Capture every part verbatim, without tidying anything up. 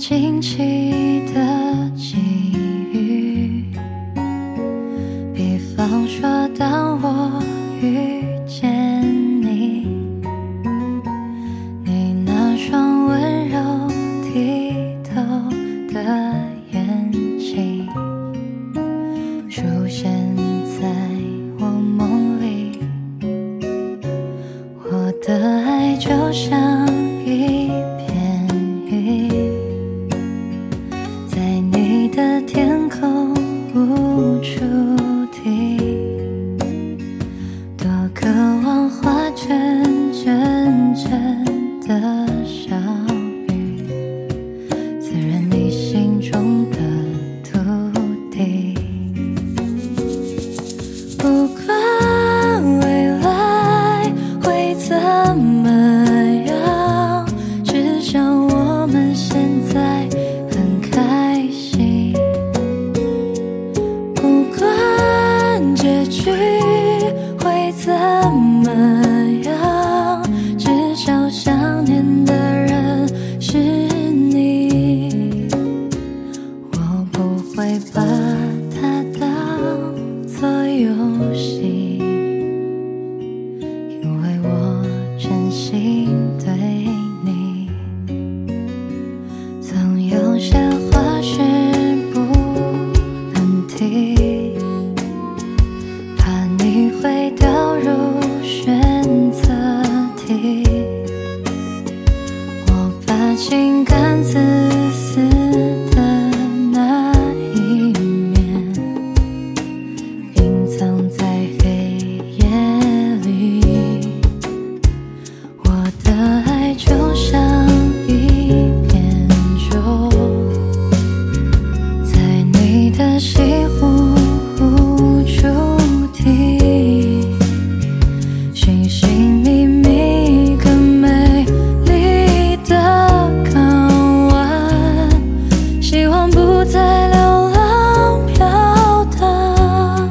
惊奇的际遇，比方说当我遇见你，你那双温柔剔透的眼睛出现在我梦里，我的爱就像一片云，在你的天空无处停，多渴望化成阵阵的小雨，滋润你心中的土地。不管未来会怎么样，至少我们现在很开心。不管结局会怎么样，至少想念的人是你。我不会把它当作游戏，因为我真心对你。总有些话是不能提，怕你会掉入选择题。我把情感自私的那一面隐藏在黑夜里，我的爱就像一片舟，在你的西湖无处停，寻寻觅觅个美丽的港湾，希望不再流浪飘荡。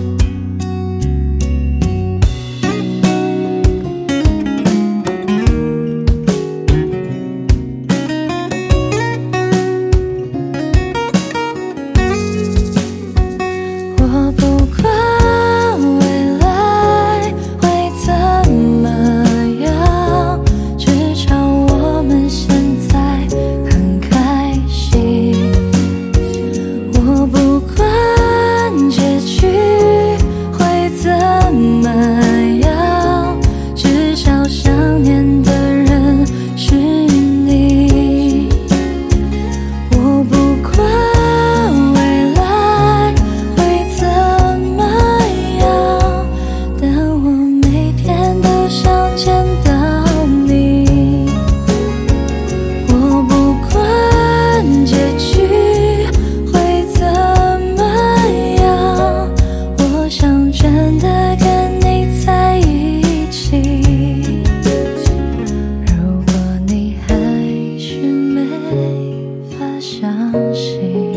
我不管未来会怎么样，至少我们现在很开心。我不管结局会怎么样，至少想念的人是你。我不管未来会怎么样，但我每天都想见到你。我不管结局会怎么样，我想真的跟你在一起。如果你还是没法相信，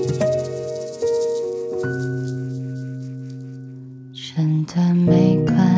真的没关